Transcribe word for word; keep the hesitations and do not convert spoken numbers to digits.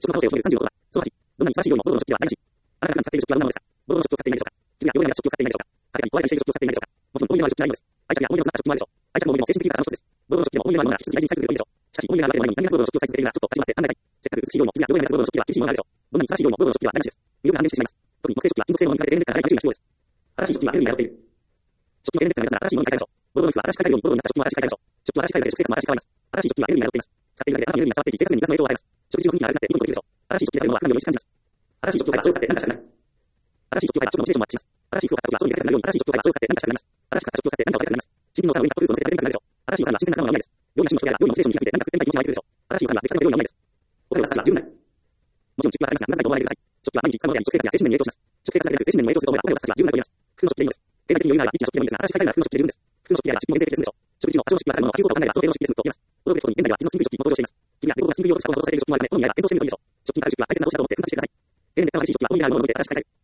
食の可能性を決めるさんじゅうろくコーナー。そのはち、どんなに素晴らしい料理も、ボロの食器は台無し。あなたが使っている食器はどんなものですか？ボロの食器を使っていないでしょうか？傷や汚れがある食器を使っていないでしょうか？誰かに壊れたりしている食器を使っていないでしょうか？もちろん思い出のある食器はないのです。愛着や思い出の詰まった食器もあるでしょう。愛着も思い出も精神的な価値の一つです。ボロの食器でも思い出のあるものなら引き継ぎ大事に再生するべきでしょう。しかし思い出がある前に何がボロの食器を再生するべきならちょっと立ち止まって考えたい。せっかく美しい料理も傷や汚れがあるボロの食器は厳しいものがあるでしょう。どんなに素晴らしい料理もボロの食器は台無しです。魅力が半減してしまいます。特に木製食器は金属製のものに比べて電力から大いに注意が必要です。新しい食器はエネルギーが宿っている。食器の電力がなくなったら新しいものに変えましょう。ボロの服は新しく変えたようにボロになった食器も新しく変えましょう。食器は新しく変えるだけで食生活も新しく変わります。新しい食器はエネルギーが宿っています。使っているだけであなたのエネルギーが下がっていき生活にプラスの影響を与えます。食事中の雰囲気が悪くなっていいことができるでしょう。新しい食器で食べるのはかなり美味しく感じます。新しい食器を買えばそれを使って何かしたくなる。新しい食器を買えば食のモチベーションもアップします。新しい服を買った時は外に出たくなるように新しい食器を買えばそれを使って何かしたくなります。新しく買った食器を使って何かを食べたくなります。新品のお皿を上にカップフルーツを乗せて食べたくなるでしょう。新しいお皿は新鮮な果物がないです。料理の新鮮な果物はないです。料理の趣味の人や料理のモチベーションに気づいて何か作ってみたい気持ちが湧いてくるでしょう。新しいお皿は出来たての料理のないです。お手を出したら十分ない。もちろん食器は新しくなっても思わないでください。食器は毎日使うものでありください。食器は毎日使うものであり食生活や精神面にも影響します。食生活だけでなく精神面にも影響すると思います。お手を出したら十分ない。もちろん食器は十分なります。食生活だけで十分なります。経済的に余裕があれば一時の食器でもいいですが、新しく買い替えるのは普通の食器で十分です。普通の食器や新しく買い替えるのは普通の食器でいいです。普通の食器や新品で出てくるでしょう。食事中の味の食器が変わるのは記憶がわからないがその程度の食器ですと言えます。オードベットに現在は傷のスキン食器も登場しています。傷やデコボコがスキン用としたことをされている食器もあるため好みやら検討してみるといいでしょう。食器に変える食器は新鮮なおしゃれを持って工夫してください。天然で新しい食器は好みやらあるものを持って新しく買い替える。